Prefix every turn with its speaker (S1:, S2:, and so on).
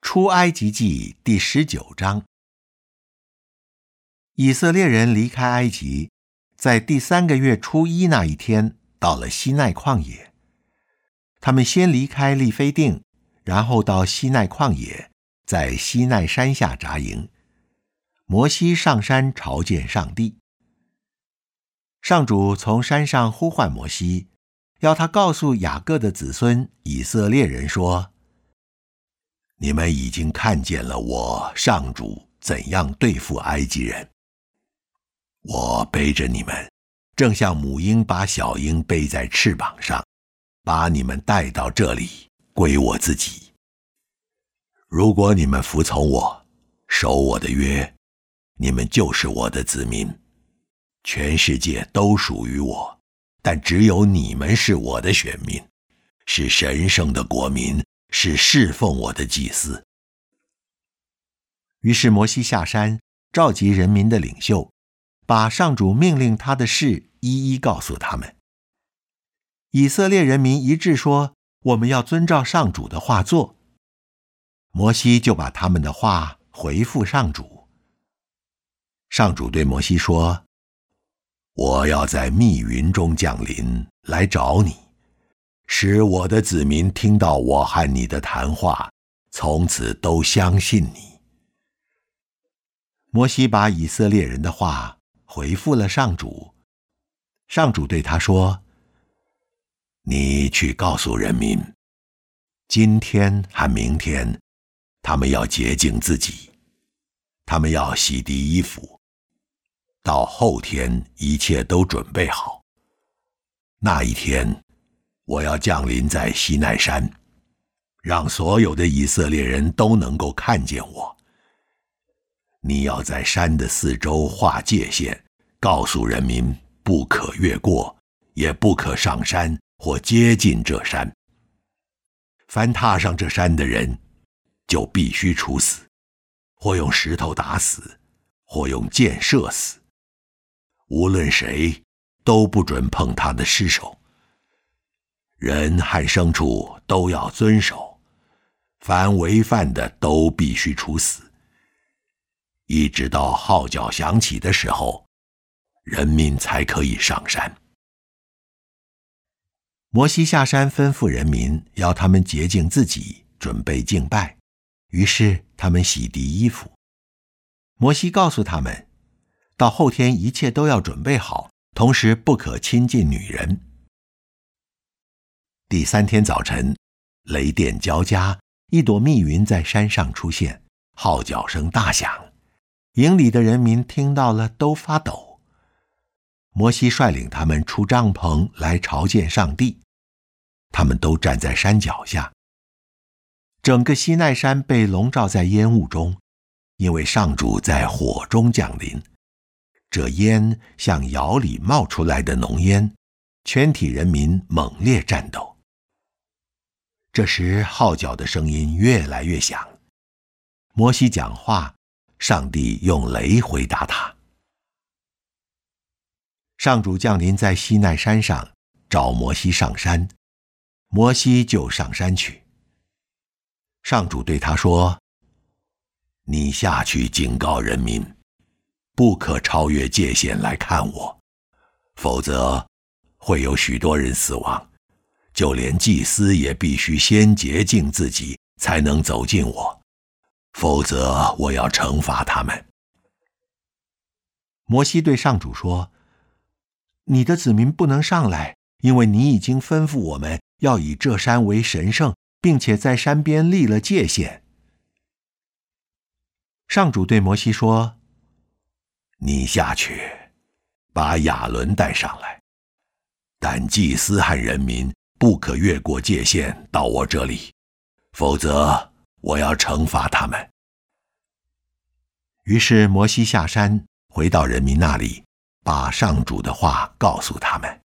S1: 出埃及记第19章。以色列人离开埃及，在第3个月初1那一天，到了西奈旷野。他们先离开利非定，然后到西奈旷野，在西奈山下扎营。摩西上山朝见上帝。上主从山上呼唤摩西，要他告诉雅各的子孙以色列人说：你们已经看见了我上主怎样对付埃及人。我背着你们，正像母鹰把小鹰背在翅膀上，把你们带到这里，归我自己。如果你们服从我，守我的约，你们就是我的子民。全世界都属于我，但只有你们是我的选民，是神圣的国民，是侍奉我的祭司。于是摩西下山，召集人民的领袖，把上主命令他的事一一告诉他们。以色列人民一致说：我们要遵照上主的话做。摩西就把他们的话回复上主。上主对摩西说：我要在密云中降临，来找你，使我的子民听到我和你的谈话，从此都相信你。摩西把以色列人的话回复了上主。上主对他说：你去告诉人民，今天和明天，他们要洁净自己，他们要洗涤衣服，到后天一切都准备好。那一天，我要降临在西奈山，让所有的以色列人都能够看见我。你要在山的四周画界限，告诉人民不可越过，也不可上山或接近这山。凡踏上这山的人，就必须处死，或用石头打死，或用箭射死。无论谁，都不准碰他的尸首。人和牲畜都要遵守，凡违犯的都必须处死。一直到号角响起的时候，人民才可以上山。摩西下山吩咐人民，要他们洁净自己，准备敬拜。于是他们洗涤衣服。摩西告诉他们，到后天一切都要准备好，同时不可亲近女人。第3天早晨，雷电交加，一朵密云在山上出现，号角声大响，营里的人民听到了都发抖。摩西率领他们出帐篷来朝见上帝，他们都站在山脚下。整个西奈山被笼罩在烟雾中，因为上主在火中降临。这烟像窑里冒出来的浓烟，全体人民猛烈战斗。这时号角的声音越来越响，摩西讲话，上帝用雷回答他。上主降临在西奈山上，召摩西上山，摩西就上山去。上主对他说：你下去警告人民，不可超越界限来看我，否则会有许多人死亡，就连祭司也必须先洁净自己，才能走近我，否则我要惩罚他们。摩西对上主说：你的子民不能上来，因为你已经吩咐我们要以这山为神圣，并且在山边立了界限。上主对摩西说：你下去，把亚伦带上来，但祭司和人民不可越过界限到我这里，否则我要惩罚他们。于是摩西下山，回到人民那里，把上主的话告诉他们。